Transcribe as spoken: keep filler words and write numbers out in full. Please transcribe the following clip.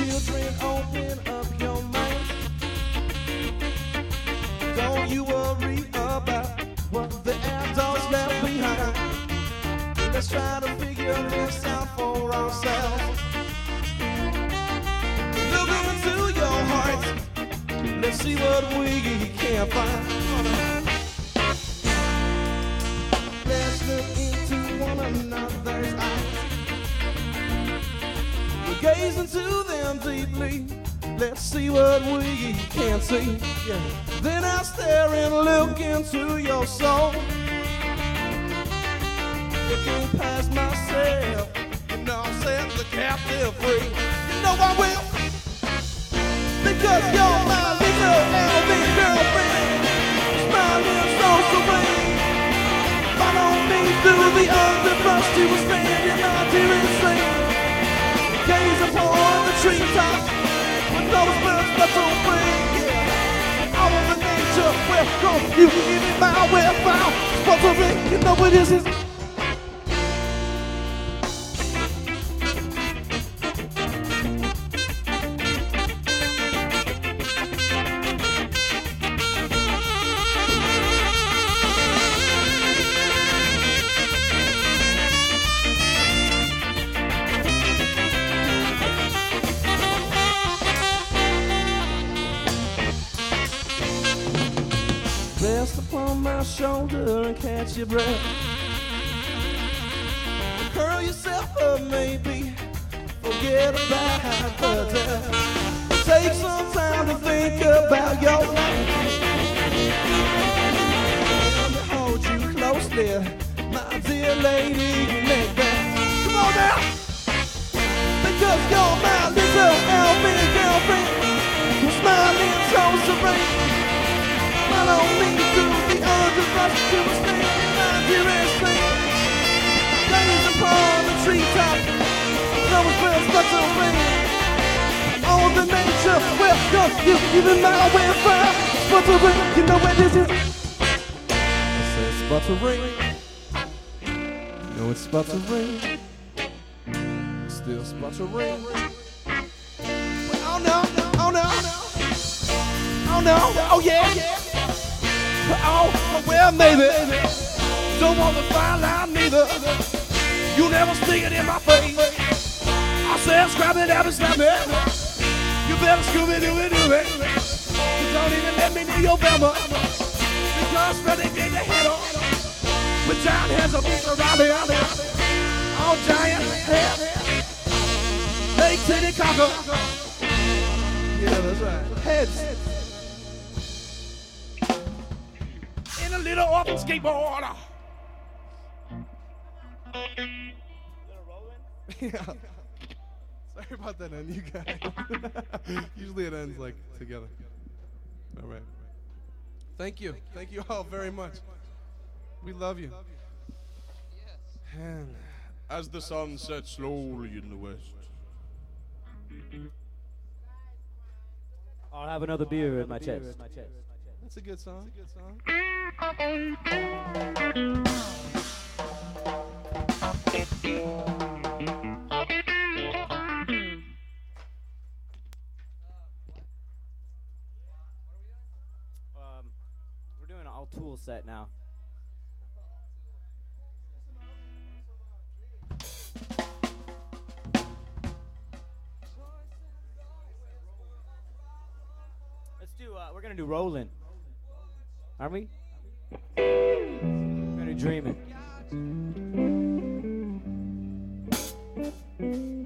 Children, open up your minds. Don't you worry about what the adults left behind. Let's try to figure this out for ourselves. Look into your hearts. Let's see what we can find. Let's look into one another's eyes. We gaze into them deeply. Let's see what we can see. Yeah. Then I stare and look into your soul. Looking past myself, you know I'll set the captive free. You know I will, because you're my little Elvis girlfriend, smiling so serene. Follow me through the underbrush to a stand in my dearest dream. Gaze upon the treetops with those birds but so free. Yeah. All of the nature, welcome you, give me my whereabouts. Sponsoring, you know what this is. Rest upon my shoulder and catch your breath. Curl yourself up, maybe. Forget about the death. Take some time to think about your life. Let me hold you closely, my dear lady, you make that. Come on now! Because you're my little Elvis girlfriend, who's smiling so serene. Follow me through the underbrush to a stand in my dearest dream. Gaze upon the treetop, those birds but so rain. All the nature, welcome you, even my way far. Sputtering, you know where this is. I say sputtering, you know it's sputtering. Still sputtering. Oh no, oh no, oh no, oh yeah, yeah. Oh, well, maybe. Don't want to find out neither. You never stick it in my face. I said, scrap it, have it, snap it. You better Scooby Doo it, do it. You don't even let me near your bummer. Because Freddy did the head on. With giant heads of beats around here. All giant heads. They titty cocker. Yeah, that's right. Heads. In a little orphan skateboarder. Yeah. Sorry about that end, you guys. Usually it ends like together. All right. Thank you. Thank you all very much. We love you. And as the sun sets slowly in the west. I'll have another beer in my chest. That's a good song. That's a good song. Um, we're doing an all tool set now. Let's do. Uh, we're gonna do Rollin'. Aren't we? We're gonna do Dreamin'.